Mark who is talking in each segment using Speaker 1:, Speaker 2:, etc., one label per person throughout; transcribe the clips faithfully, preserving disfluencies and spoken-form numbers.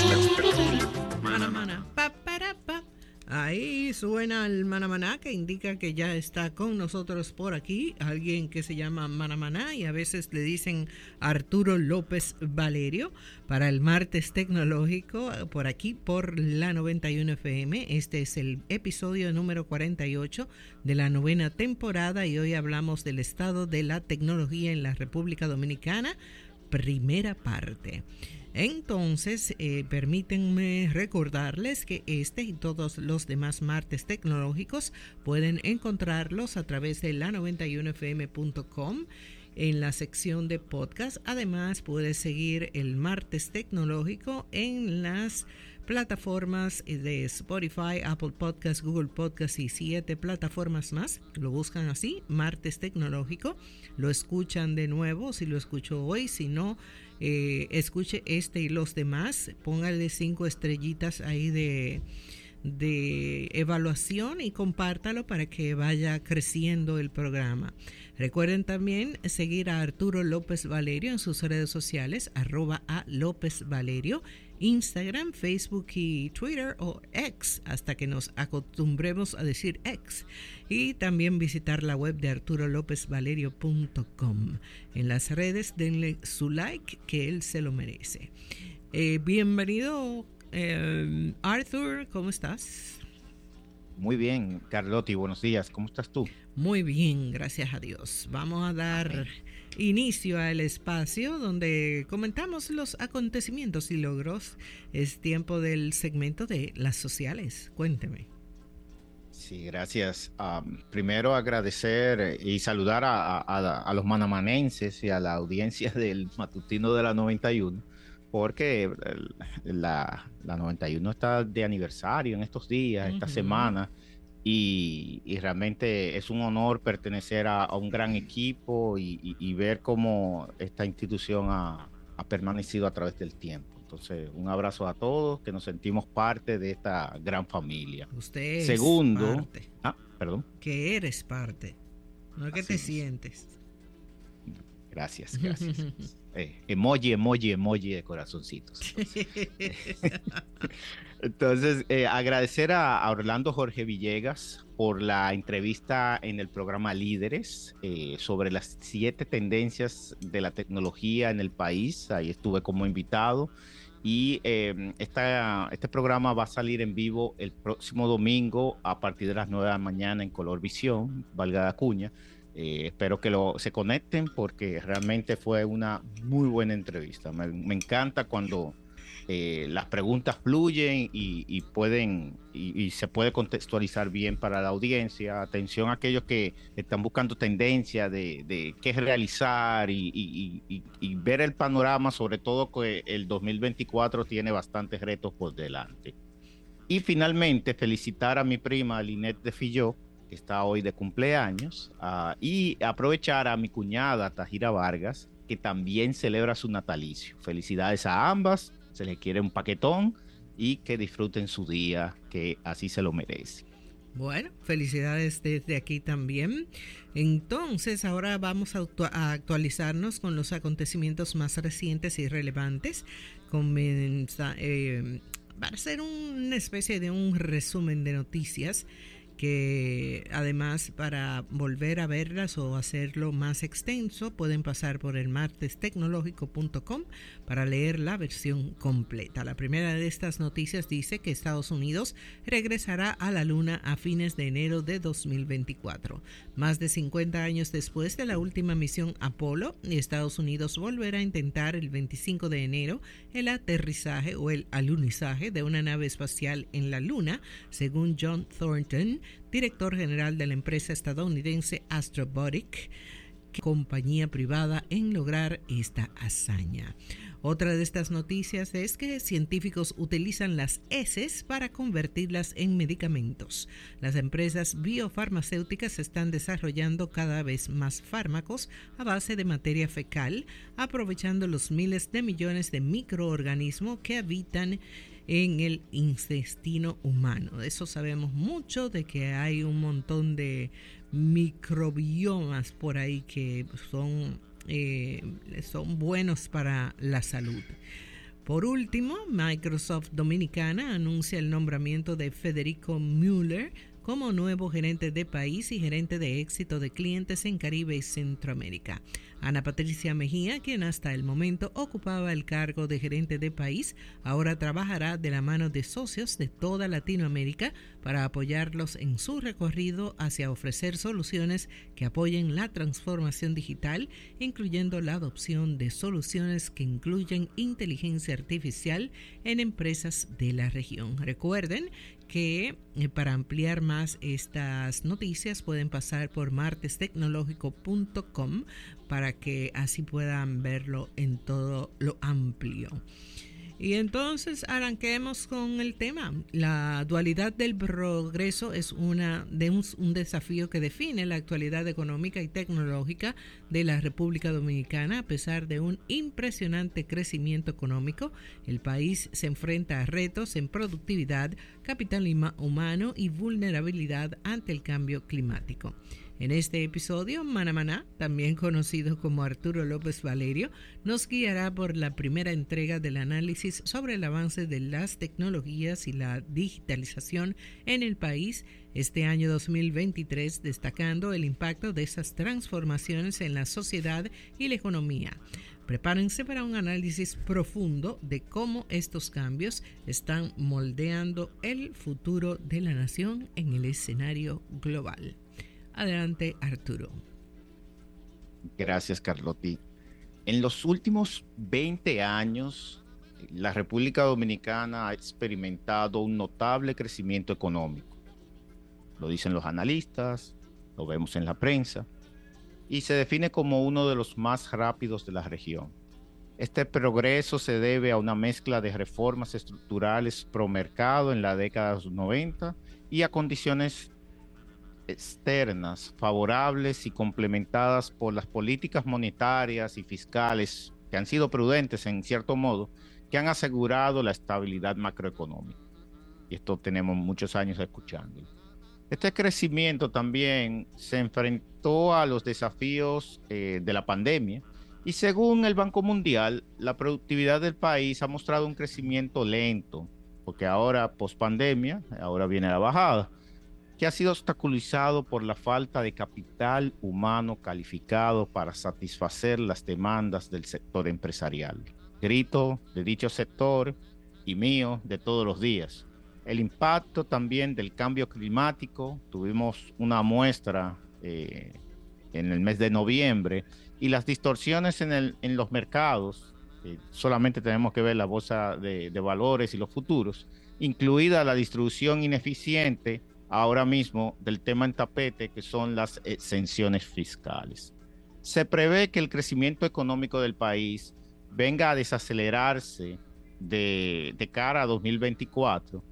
Speaker 1: Mana, mana, pa, para, pa. Ahí suena el manamaná, que indica que ya está con nosotros por aquí alguien que se llama Manamaná y a veces le dicen Arturo López Valerio para el martes tecnológico por aquí por la noventa y uno F M. Este es el episodio número cuarenta y ocho de la novena temporada y hoy hablamos del estado de la tecnología en la República Dominicana, primera parte. Entonces, eh, permítanme recordarles que este y todos los demás martes tecnológicos pueden encontrarlos a través de la noventa y uno F M punto com en la sección de podcast. Además, puedes seguir el martes tecnológico en las plataformas de Spotify, Apple Podcasts, Google Podcasts y siete plataformas más. Lo buscan así, martes tecnológico. Lo escuchan de nuevo si lo escucho hoy, si no, eh, escuche este y los demás. Póngale cinco estrellitas ahí de, de evaluación y compártalo para que vaya creciendo el programa. Recuerden también seguir a Arturo López Valerio en sus redes sociales, arroba a López Valerio, Instagram, Facebook y Twitter o X, hasta que nos acostumbremos a decir X. Y también visitar la web de arturo lópez valerio punto com. En las redes denle su like, que él se lo merece. Eh, bienvenido, eh, Arthur, ¿cómo estás?
Speaker 2: Muy bien, Carlotti, buenos días, ¿cómo estás tú?
Speaker 1: Muy bien, gracias a Dios. Vamos a dar Amén. inicio al espacio donde comentamos los acontecimientos y logros. Es tiempo del segmento de las sociales. Cuénteme.
Speaker 2: Sí, gracias. Um, primero agradecer y saludar a, a, a los manamanenses y a la audiencia del matutino de la noventa y uno, porque la, la noventa y uno está de aniversario en estos días, uh-huh. esta semana. Y, y realmente es un honor pertenecer a, a un gran equipo y, y, y ver cómo esta institución ha, ha permanecido a través del tiempo. Entonces, un abrazo a todos, que nos sentimos parte de esta gran familia.
Speaker 1: Usted
Speaker 2: Segundo,
Speaker 1: es parte.
Speaker 2: Ah, perdón.
Speaker 1: Que eres parte, no es que
Speaker 2: Así
Speaker 1: te
Speaker 2: es.
Speaker 1: sientes.
Speaker 2: Gracias, gracias. eh, emoji, emoji, emoji de corazoncitos. Entonces, Entonces eh, agradecer a, a Orlando Jorge Villegas por la entrevista en el programa Líderes eh, sobre las siete tendencias de la tecnología en el país. Ahí estuve como invitado. Y eh, esta, este programa va a salir en vivo el próximo domingo a partir de las nueve de la mañana en Color Visión, valga la cuña. Eh, espero que lo, se conecten porque realmente fue una muy buena entrevista. Me, me encanta cuando eh, las preguntas fluyen y, y pueden y, y se puede contextualizar bien para la audiencia. Atención a aquellos que están buscando tendencia de, de qué realizar y, y, y, y ver el panorama, sobre todo que el dos mil veinticuatro tiene bastantes retos por delante. Y finalmente felicitar a mi prima Linet de Filló, que está hoy de cumpleaños, uh, y aprovechar a mi cuñada Tajira Vargas, que también celebra su natalicio. Felicidades a ambas, se les quiere un paquetón y que disfruten su día, que así se lo merece.
Speaker 1: Bueno, felicidades desde aquí también. Entonces, ahora vamos a, auto- a actualizarnos con los acontecimientos más recientes y relevantes. Comenza, eh, va a ser una especie de un resumen de noticias que además, para volver a verlas o hacerlo más extenso, pueden pasar por el martes tecnológico punto com para leer la versión completa. La primera de estas noticias dice que Estados Unidos regresará a la Luna a fines de enero de dos mil veinticuatro. Más de cincuenta años después de la última misión Apolo, Estados Unidos volverá a intentar el veinticinco de enero el aterrizaje o el alunizaje de una nave espacial en la Luna, según John Thornton, director general de la empresa estadounidense Astrobotic, compañía privada en lograr esta hazaña. Otra de estas noticias es que científicos utilizan las heces para convertirlas en medicamentos. Las empresas biofarmacéuticas están desarrollando cada vez más fármacos a base de materia fecal, aprovechando los miles de millones de microorganismos que habitan en el intestino humano. De eso sabemos mucho, de que hay un montón de microbiomas por ahí que son, eh, son buenos para la salud. Por último, Microsoft Dominicana anuncia el nombramiento de Federico Müller como nuevo gerente de país y gerente de éxito de clientes en Caribe y Centroamérica. Ana Patricia Mejía, quien hasta el momento ocupaba el cargo de gerente de país, ahora trabajará de la mano de socios de toda Latinoamérica para apoyarlos en su recorrido hacia ofrecer soluciones que apoyen la transformación digital, incluyendo la adopción de soluciones que incluyen inteligencia artificial en empresas de la región. Recuerden que eh, para ampliar más estas noticias pueden pasar por martes tecnológico punto com para que así puedan verlo en todo lo amplio. Y entonces arranquemos con el tema. La dualidad del progreso es una de un, un desafío que define la actualidad económica y tecnológica de la República Dominicana. A pesar de un impresionante crecimiento económico, el país se enfrenta a retos en productividad, capital humano y vulnerabilidad ante el cambio climático. En este episodio, Mana Maná, también conocido como Arturo López Valerio, nos guiará por la primera entrega del análisis sobre el avance de las tecnologías y la digitalización en el país este año dos mil veintitrés, destacando el impacto de esas transformaciones en la sociedad y la economía. Prepárense para un análisis profundo de cómo estos cambios están moldeando el futuro de la nación en el escenario global. Adelante, Arturo.
Speaker 2: Gracias, Carlotti. En los últimos veinte años, la República Dominicana ha experimentado un notable crecimiento económico. Lo dicen los analistas, lo vemos en la prensa, y se define como uno de los más rápidos de la región. Este progreso se debe a una mezcla de reformas estructurales pro mercado en la década de los noventa y a condiciones externas favorables y complementadas por las políticas monetarias y fiscales que han sido prudentes en cierto modo, que han asegurado la estabilidad macroeconómica. Y esto tenemos muchos años escuchando. Este crecimiento también se enfrentó a los desafíos eh, de la pandemia y según el Banco Mundial, la productividad del país ha mostrado un crecimiento lento, porque ahora post pandemia, ahora viene la bajada, que ha sido obstaculizado por la falta de capital humano calificado para satisfacer las demandas del sector empresarial. Grito de dicho sector y mío de todos los días. El impacto también del cambio climático, tuvimos una muestra eh, en el mes de noviembre, y las distorsiones en, el, en los mercados, eh, solamente tenemos que ver la bolsa de, de valores y los futuros, incluida la distribución ineficiente ahora mismo del tema en tapete, que son las exenciones fiscales. Se prevé que el crecimiento económico del país venga a desacelerarse de, de cara a dos mil veinticuatro,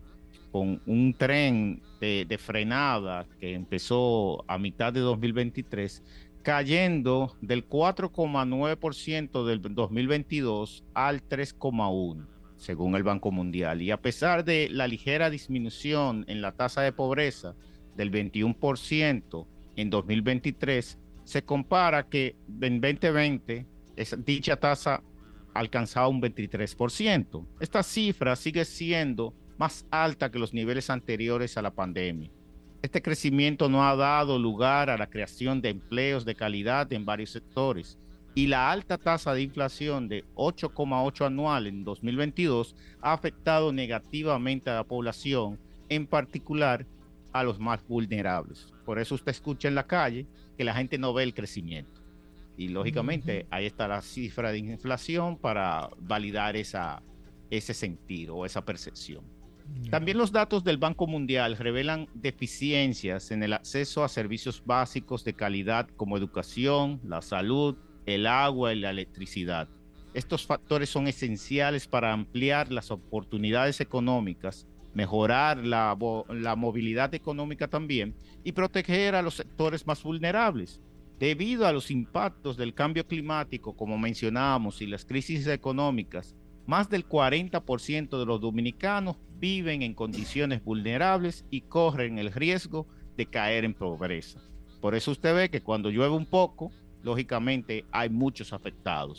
Speaker 2: con un tren de, de frenada que empezó a mitad de dos mil veintitrés, cayendo del cuatro coma nueve por ciento del dos mil veintidós al tres coma uno por ciento. Según el Banco Mundial. Y a pesar de la ligera disminución en la tasa de pobreza del veintiuno por ciento en dos mil veintitrés, se compara que en veinte veinte esa, dicha tasa alcanzaba un veintitrés por ciento. Esta cifra sigue siendo más alta que los niveles anteriores a la pandemia. Este crecimiento no ha dado lugar a la creación de empleos de calidad en varios sectores, y la alta tasa de inflación de ocho coma ocho anual en dos mil veintidós ha afectado negativamente a la población, en particular a los más vulnerables. Por eso usted escucha en la calle que la gente no ve el crecimiento. Y lógicamente uh-huh. ahí está la cifra de inflación para validar esa, ese sentido o esa percepción. Uh-huh. También los datos del Banco Mundial revelan deficiencias en el acceso a servicios básicos de calidad como educación, la salud, el agua y la electricidad. Estos factores son esenciales para ampliar las oportunidades económicas, mejorar la, la movilidad económica también y proteger a los sectores más vulnerables. Debido a los impactos del cambio climático, como mencionábamos, y las crisis económicas, más del cuarenta por ciento de los dominicanos viven en condiciones vulnerables y corren el riesgo de caer en pobreza. Por eso usted ve que cuando llueve un poco, lógicamente hay muchos afectados.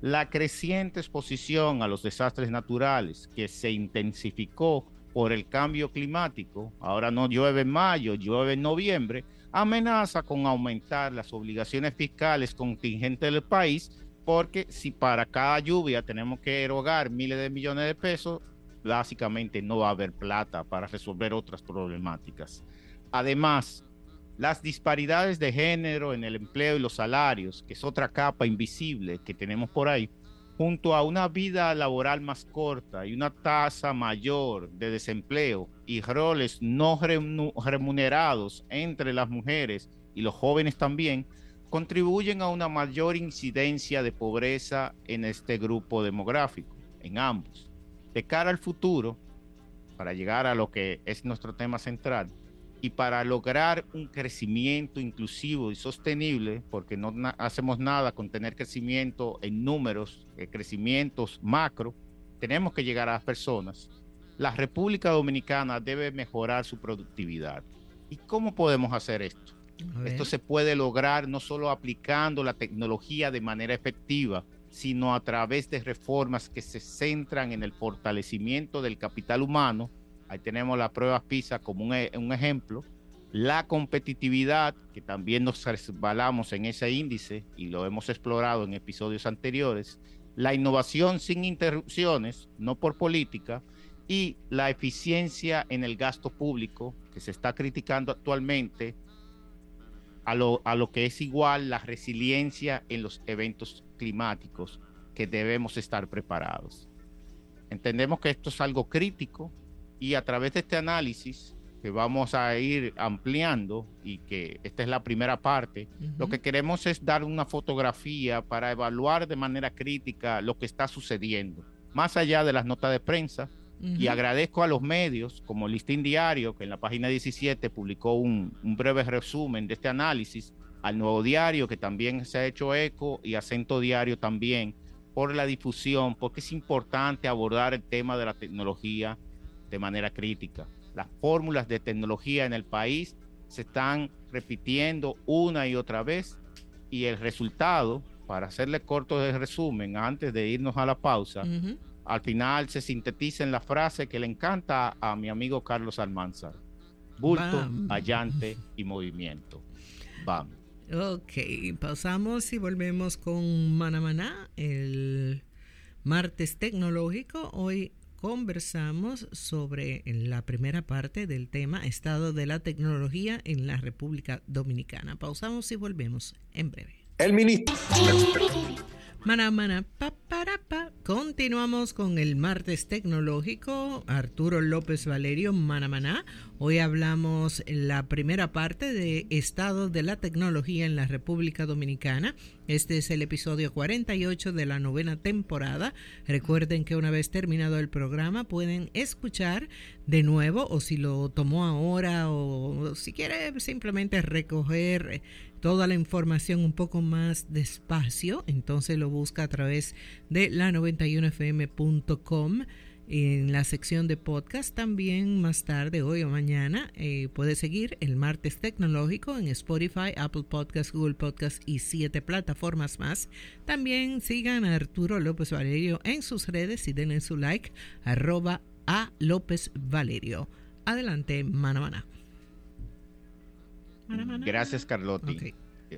Speaker 2: la creciente exposición a los desastres naturales que se intensificó por el cambio climático, ahora no llueve en mayo, llueve en noviembre, amenaza con aumentar las obligaciones fiscales contingentes del país, porque si para cada lluvia tenemos que erogar miles de millones de pesos, básicamente no va a haber plata para resolver otras problemáticas. Además, las disparidades de género en el empleo y los salarios, que es otra capa invisible que tenemos por ahí, junto a una vida laboral más corta y una tasa mayor de desempleo y roles no remunerados entre las mujeres y los jóvenes también, contribuyen a una mayor incidencia de pobreza en este grupo demográfico, en ambos. De cara al futuro, para llegar a lo que es nuestro tema central, y para lograr un crecimiento inclusivo y sostenible, porque no na- hacemos nada con tener crecimiento en números, eh, crecimientos macro, tenemos que llegar a las personas. La República Dominicana debe mejorar su productividad. ¿Y cómo podemos hacer esto? Esto se puede lograr no solo aplicando la tecnología de manera efectiva, sino a través de reformas que se centran en el fortalecimiento del capital humano. Ahí tenemos las pruebas PISA como un, un ejemplo, la competitividad, que también nos resbalamos en ese índice y lo hemos explorado en episodios anteriores, la innovación sin interrupciones, no por política, y la eficiencia en el gasto público, que se está criticando actualmente, a lo, a lo que es igual la resiliencia en los eventos climáticos, que debemos estar preparados. Entendemos que esto es algo crítico, y a través de este análisis que vamos a ir ampliando, y que esta es la primera parte, uh-huh. Lo que queremos es dar una fotografía para evaluar de manera crítica lo que está sucediendo, más allá de las notas de prensa. Uh-huh. Y agradezco a los medios como Listín Diario, que en la página diecisiete publicó un, un breve resumen de este análisis, al Nuevo Diario, que también se ha hecho eco, y Acento Diario también, por la difusión, porque es importante abordar el tema de la tecnología de manera crítica. Las fórmulas de tecnología en el país se están repitiendo una y otra vez, y el resultado, para hacerle corto el resumen antes de irnos a la pausa, uh-huh. Al final se sintetiza en la frase que le encanta a mi amigo Carlos Almanzar: bulto, Bam. Allante y movimiento. Vamos.
Speaker 1: Ok, pasamos y volvemos con Manamaná, el martes tecnológico. Hoy conversamos sobre la primera parte del tema Estado de la Tecnología en la República Dominicana. Pausamos y volvemos en breve.
Speaker 3: El ministro.
Speaker 1: Mana, mana, pa, para, pa. Continuamos con el martes tecnológico. Arturo López Valerio, Manamaná. Hoy hablamos en la primera parte de Estado de la Tecnología en la República Dominicana. Este es el episodio cuarenta y ocho de la novena temporada. Recuerden que una vez terminado el programa pueden escuchar de nuevo, o si lo tomó ahora, o si quiere simplemente recoger toda la información un poco más despacio, entonces lo busca a través de la noventa y uno f m punto com en la sección de podcast. También más tarde, hoy o mañana, eh, puede seguir el martes tecnológico en Spotify, Apple Podcasts, Google Podcasts y siete plataformas más. También sigan a Arturo López Valerio en sus redes y denle su like, arroba a López Valerio. Adelante, Manamaná.
Speaker 2: Gracias, Carlotti.
Speaker 1: Okay.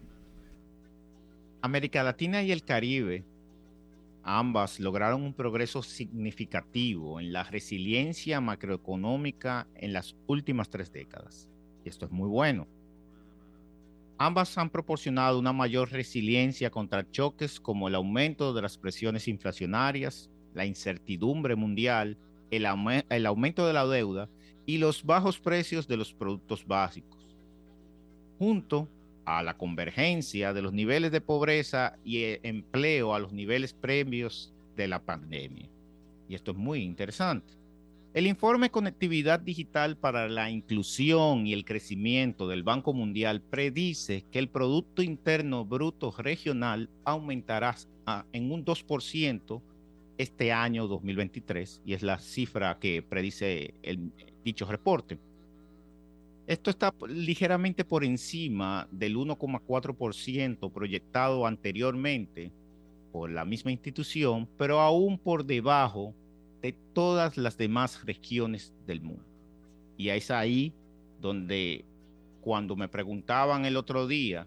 Speaker 2: América Latina y el Caribe, ambas lograron un progreso significativo en la resiliencia macroeconómica en las últimas tres décadas. Y esto es muy bueno. Ambas han proporcionado una mayor resiliencia contra choques como el aumento de las presiones inflacionarias, la incertidumbre mundial, el, aume- el aumento de la deuda y los bajos precios de los productos básicos, junto a la convergencia de los niveles de pobreza y empleo a los niveles previos de la pandemia. Y esto es muy interesante. El informe Conectividad Digital para la Inclusión y el Crecimiento del Banco Mundial predice que el Producto Interno Bruto Regional aumentará a, en un dos por ciento este año dos mil veintitrés, y es la cifra que predice el, dicho reporte. Esto está ligeramente por encima del uno coma cuatro por ciento proyectado anteriormente por la misma institución, pero aún por debajo de todas las demás regiones del mundo. Y es ahí donde cuando me preguntaban el otro día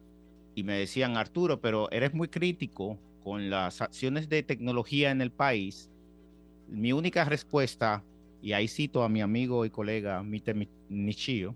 Speaker 2: y me decían, Arturo, pero eres muy crítico con las acciones de tecnología en el país, mi única respuesta, y ahí cito a mi amigo y colega Mite Nishio,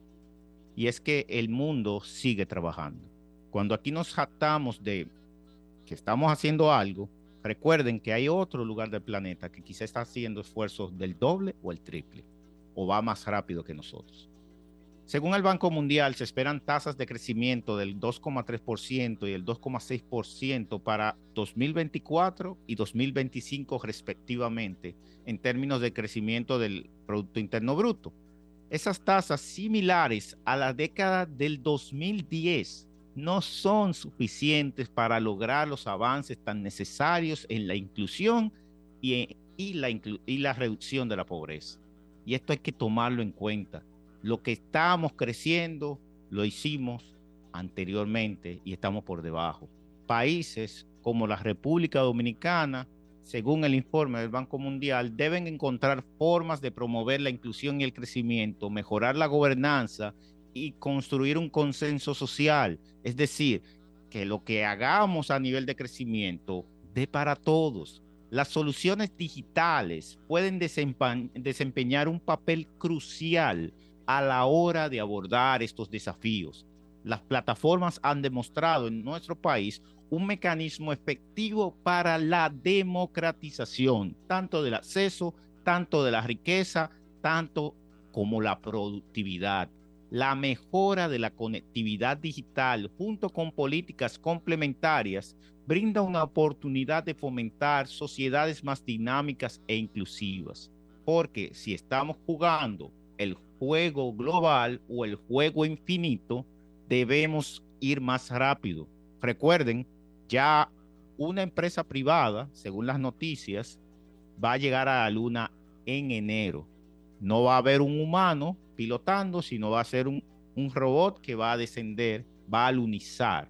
Speaker 2: y es que el mundo sigue trabajando. Cuando aquí nos jactamos de que estamos haciendo algo, recuerden que hay otro lugar del planeta que quizá está haciendo esfuerzos del doble o el triple, o va más rápido que nosotros. Según el Banco Mundial, se esperan tasas de crecimiento del dos coma tres por ciento y el dos coma seis por ciento para dos mil veinticuatro y dos mil veinticinco respectivamente, en términos de crecimiento del Producto Interno Bruto. Esas tasas similares a la década del dos mil diez no son suficientes para lograr los avances tan necesarios en la inclusión y, en, y, la, inclu y la reducción de la pobreza. Y esto hay que tomarlo en cuenta. Lo que estamos creciendo lo hicimos anteriormente y estamos por debajo. Países como la República Dominicana, según el informe del Banco Mundial, deben encontrar formas de promover la inclusión y el crecimiento, mejorar la gobernanza y construir un consenso social. Es decir, que lo que hagamos a nivel de crecimiento dé para todos. Las soluciones digitales pueden desempeñar un papel crucial a la hora de abordar estos desafíos. Las plataformas han demostrado en nuestro país un mecanismo efectivo para la democratización, tanto del acceso, tanto de la riqueza, tanto como la productividad. La mejora de la conectividad digital junto con políticas complementarias brinda una oportunidad de fomentar sociedades más dinámicas e inclusivas. Porque si estamos jugando el juego global o el juego infinito, debemos ir más rápido. Recuerden, ya una empresa privada, según las noticias, va a llegar a la luna en enero. No va a haber un humano pilotando, sino va a ser un, un robot que va a descender, va a lunizar.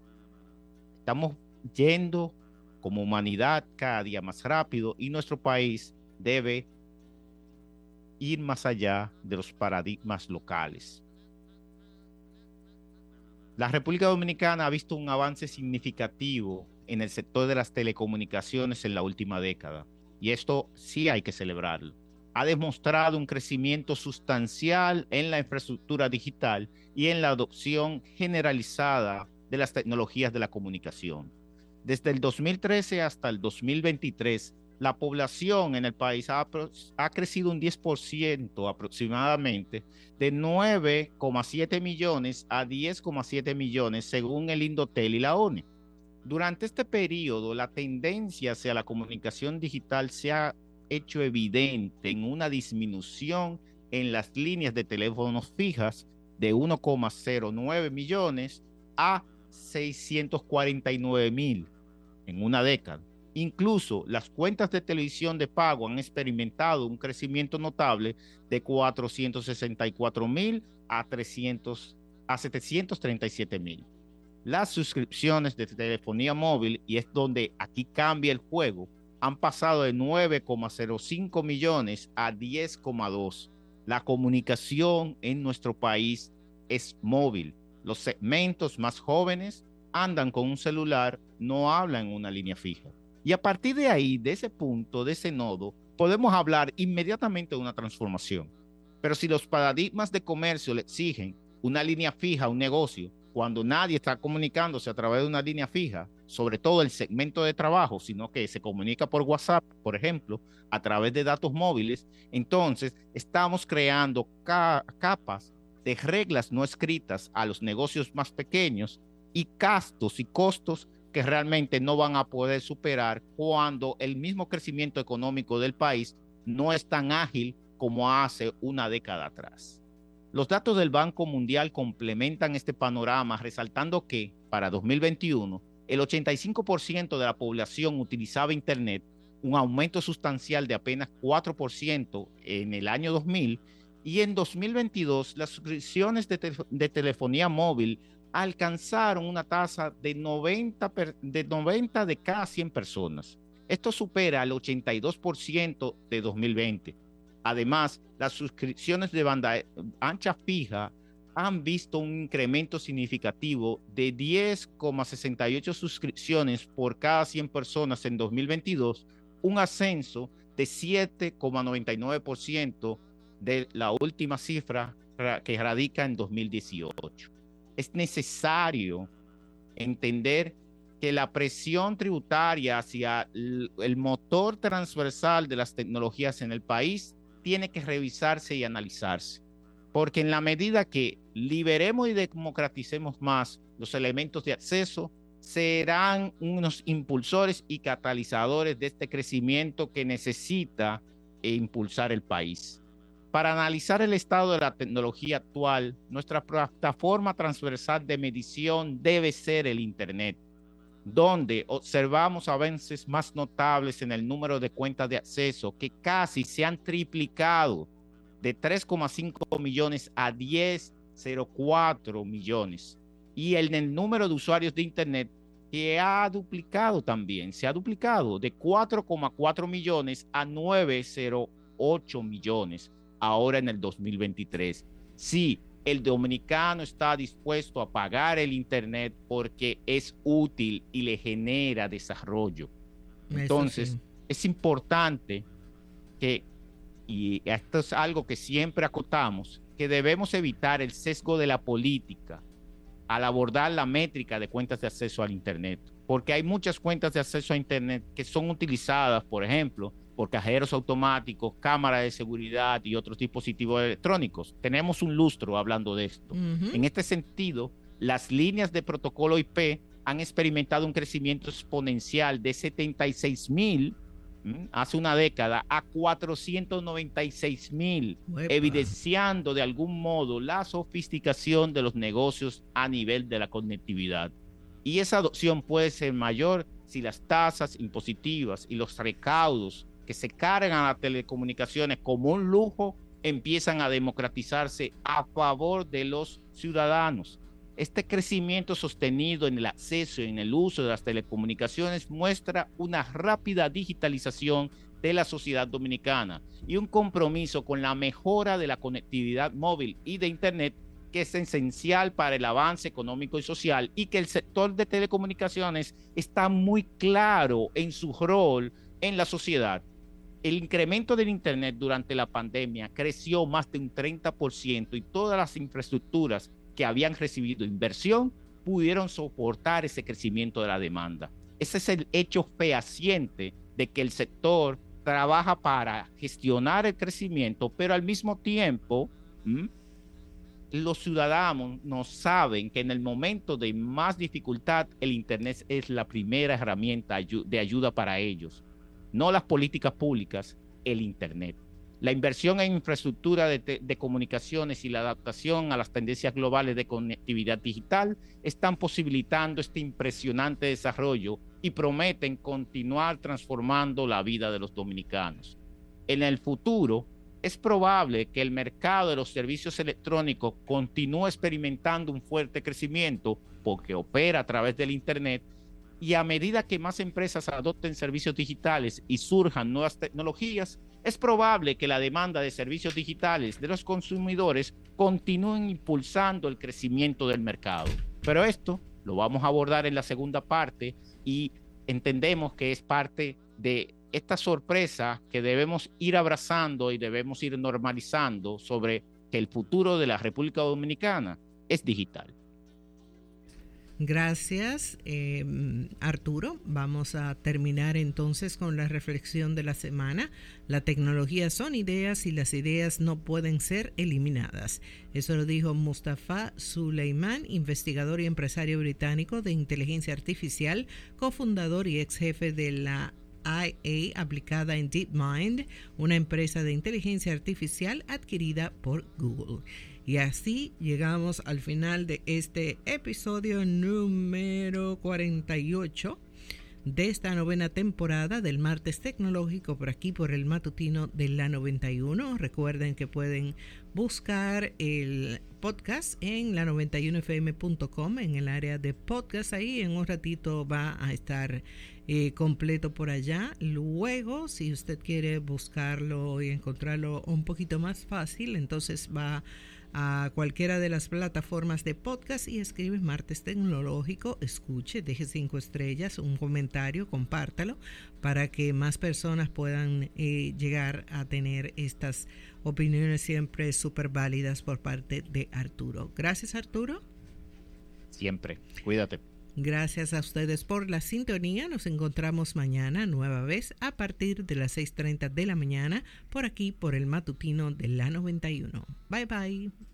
Speaker 2: Estamos yendo como humanidad cada día más rápido y nuestro país debe ir más allá de los paradigmas locales. La República Dominicana ha visto un avance significativo en el sector de las telecomunicaciones en la última década, y esto sí hay que celebrarlo. Ha demostrado un crecimiento sustancial en la infraestructura digital y en la adopción generalizada de las tecnologías de la comunicación. Desde el dos mil trece hasta el dos mil veintitrés, la población en el país ha, ha crecido un diez por ciento aproximadamente, de nueve coma siete millones a diez coma siete millones, según el Indotel y la ONU. Durante este periodo, la tendencia hacia la comunicación digital se ha hecho evidente en una disminución en las líneas de teléfonos fijas de uno coma cero nueve millones a seiscientos cuarenta y nueve mil en una década. Incluso las cuentas de televisión de pago han experimentado un crecimiento notable de cuatrocientos sesenta y cuatro mil a, a setecientos treinta y siete mil. Las suscripciones de telefonía móvil, y es donde aquí cambia el juego, han pasado de nueve coma cero cinco millones a diez coma dos. La comunicación en nuestro país es móvil. Los segmentos más jóvenes andan con un celular, no hablan en una línea fija. Y a partir de ahí, de ese punto, de ese nodo, podemos hablar inmediatamente de una transformación. Pero si los paradigmas de comercio le exigen una línea fija a un negocio, cuando nadie está comunicándose a través de una línea fija, sobre todo el segmento de trabajo, sino que se comunica por WhatsApp, por ejemplo, a través de datos móviles, entonces estamos creando ca capas de reglas no escritas a los negocios más pequeños y gastos y costos que realmente no van a poder superar cuando el mismo crecimiento económico del país no es tan ágil como hace una década atrás. Los datos del Banco Mundial complementan este panorama, resaltando que para dos mil veintiuno el ochenta y cinco por ciento de la población utilizaba Internet, un aumento sustancial de apenas cuatro por ciento en el año dos mil, y en dos mil veintidós las suscripciones de, te de telefonía móvil alcanzaron una tasa de noventa, de noventa de cada cien personas. Esto supera el ochenta y dos por ciento de dos mil veinte. Además, las suscripciones de banda ancha fija han visto un incremento significativo de diez coma sesenta y ocho suscripciones por cada cien personas en dos mil veintidós, un ascenso de siete coma noventa y nueve por ciento de la última cifra que radica en dos mil dieciocho. Es necesario entender que la presión tributaria hacia el motor transversal de las tecnologías en el país tiene que revisarse y analizarse, porque en la medida que liberemos y democraticemos más los elementos de acceso, serán unos impulsores y catalizadores de este crecimiento que necesita impulsar el país. Para analizar el estado de la tecnología actual, nuestra plataforma transversal de medición debe ser el Internet, donde observamos avances más notables en el número de cuentas de acceso que casi se han triplicado de tres coma cinco millones a diez coma cero cuatro millones, y en el número de usuarios de Internet que ha duplicado también, se ha duplicado de cuatro coma cuatro millones a nueve coma cero ocho millones ahora en el dos mil veintitrés. Sí, el dominicano está dispuesto a pagar el Internet porque es útil y le genera desarrollo. Entonces, sí, es importante que, y esto es algo que siempre acotamos, que debemos evitar el sesgo de la política al abordar la métrica de cuentas de acceso al Internet, porque hay muchas cuentas de acceso a Internet que son utilizadas, por ejemplo, por cajeros automáticos, cámaras de seguridad y otros dispositivos electrónicos. Tenemos un lustro hablando de esto. Uh-huh. En este sentido, las líneas de protocolo I P han experimentado un crecimiento exponencial de setenta y seis mil ¿m? hace una década a cuatrocientos noventa y seis mil, evidenciando de algún modo la sofisticación de los negocios a nivel de la conectividad. Y esa adopción puede ser mayor si las tasas impositivas y los recaudos que se cargan a las telecomunicaciones como un lujo empiezan a democratizarse a favor de los ciudadanos. Este crecimiento sostenido en el acceso y en el uso de las telecomunicaciones muestra una rápida digitalización de la sociedad dominicana y un compromiso con la mejora de la conectividad móvil y de Internet, que es esencial para el avance económico y social, y que el sector de telecomunicaciones está muy claro en su rol en la sociedad. El incremento del Internet durante la pandemia creció más de un treinta por ciento y todas las infraestructuras que habían recibido inversión pudieron soportar ese crecimiento de la demanda. Ese es el hecho fehaciente de que el sector trabaja para gestionar el crecimiento, pero al mismo tiempo, ¿m? los ciudadanos no saben que en el momento de más dificultad el Internet es la primera herramienta de ayuda para ellos. No las políticas públicas, el Internet. La inversión en infraestructura de, te, de comunicaciones y la adaptación a las tendencias globales de conectividad digital están posibilitando este impresionante desarrollo y prometen continuar transformando la vida de los dominicanos. En el futuro, es probable que el mercado de los servicios electrónicos continúe experimentando un fuerte crecimiento porque opera a través del Internet, y a medida que más empresas adopten servicios digitales y surjan nuevas tecnologías, es probable que la demanda de servicios digitales de los consumidores continúen impulsando el crecimiento del mercado. Pero esto lo vamos a abordar en la segunda parte y entendemos que es parte de esta sorpresa que debemos ir abrazando y debemos ir normalizando sobre que el futuro de la República Dominicana es digital.
Speaker 1: Gracias, eh, Arturo. Vamos a terminar entonces con la reflexión de la semana. La tecnología son ideas y las ideas no pueden ser eliminadas. Eso lo dijo Mustafa Suleiman, investigador y empresario británico de inteligencia artificial, cofundador y ex jefe de la I A aplicada en DeepMind, una empresa de inteligencia artificial adquirida por Google. Y así llegamos al final de este episodio número cuarenta y ocho de esta novena temporada del Martes Tecnológico por aquí por el matutino de la noventa y uno. Recuerden que pueden buscar el podcast en la noventa y uno f m punto com en el área de podcast. Ahí en un ratito va a estar eh, completo por allá. Luego, si usted quiere buscarlo y encontrarlo un poquito más fácil, entonces va a cualquiera de las plataformas de podcast y escribe Martes Tecnológico, escuche, deje cinco estrellas, un comentario, compártalo para que más personas puedan eh, llegar a tener estas opiniones siempre súper válidas por parte de Arturo. Gracias, Arturo.
Speaker 2: Siempre, cuídate.
Speaker 1: Gracias a ustedes por la sintonía. Nos encontramos mañana nueva vez a partir de las seis treinta de la mañana por aquí por el matutino de la noventa y uno. Bye bye.